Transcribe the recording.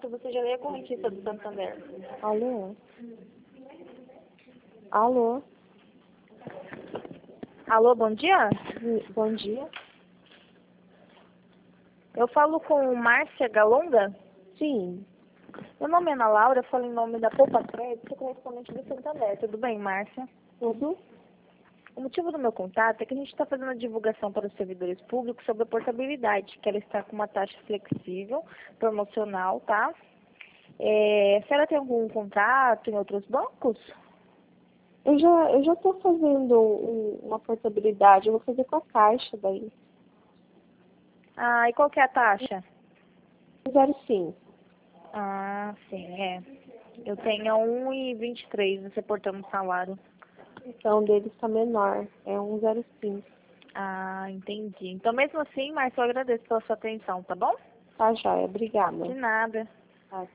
que você já é correntista do Santander. Alô? Alô? Alô, bom dia? Bom dia? Eu falo com Márcia Galonga? Sim. Meu nome é Ana Laura, eu falo em nome da Poupa Crédito, correspondente do Santander. Tudo bem, Márcia? Tudo? O motivo do meu contato é que a gente está fazendo a divulgação para os servidores públicos sobre a portabilidade, que ela está com uma taxa flexível, promocional, tá? A senhora tem algum contrato em outros bancos? Eu já estou fazendo uma portabilidade, eu vou fazer com a Caixa daí. Ah, e qual que é a taxa? 0,5. Ah, sim, é. Eu tenho a 1,23 você portando salário. Então, dele está menor, é 1,05. Ah, entendi. Então, mesmo assim, Márcia, eu agradeço pela sua atenção, tá bom? Tá, joia. Obrigada. De nada.